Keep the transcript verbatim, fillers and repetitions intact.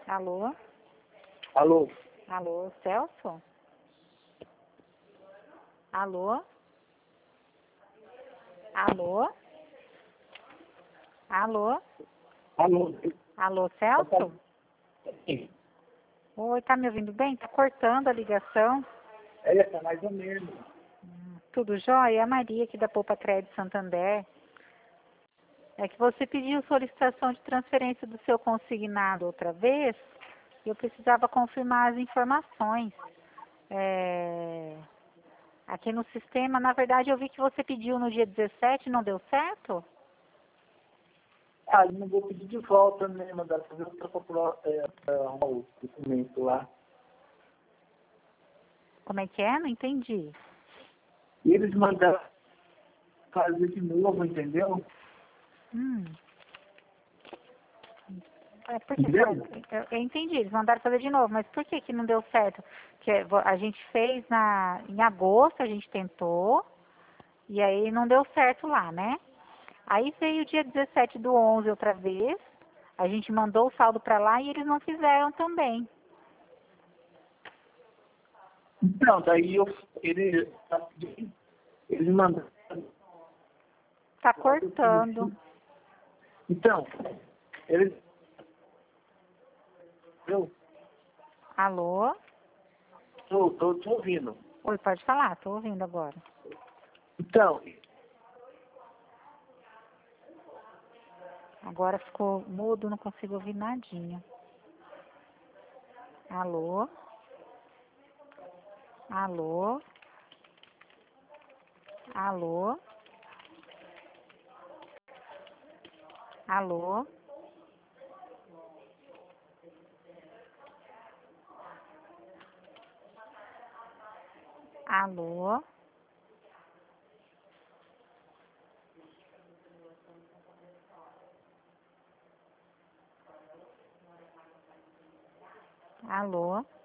Alô? Alô? Alô, Celso? Alô? Alô? Alô? Alô? Alô, Celso? Sim. Oi, tá me ouvindo bem? Tá cortando a ligação. É, tá mais ou menos. Tudo jóia? É a Maria aqui da Poupa Crédito Santander. É que você pediu solicitação de transferência do seu consignado outra vez e eu precisava confirmar as informações. É... Aqui no sistema, na verdade, eu vi que você pediu no dia dezessete, não deu certo? Ah, eu não vou pedir de volta, né? Mandar fazer outra procurar é, arrumar o documento lá. Como é que é? Não entendi. E eles mandaram fazer de novo, entendeu? Hum. É porque, Entendeu? eu, eu entendi, eles mandaram fazer de novo, mas por que que não deu certo? Porque a gente fez na, em agosto, a gente tentou, e aí não deu certo lá, né? Aí veio o dia dezessete do onze outra vez, a gente mandou o saldo para lá e eles não fizeram também. Então, daí eu, ele, eles mandaram. Tá cortando. Então, eles. Eu Alô? tô, tô te ouvindo. Oi, pode falar, tô ouvindo agora. Então, Agora ficou mudo, não consigo ouvir nadinha. Alô? Alô? Alô? Alô? Alô? Alô?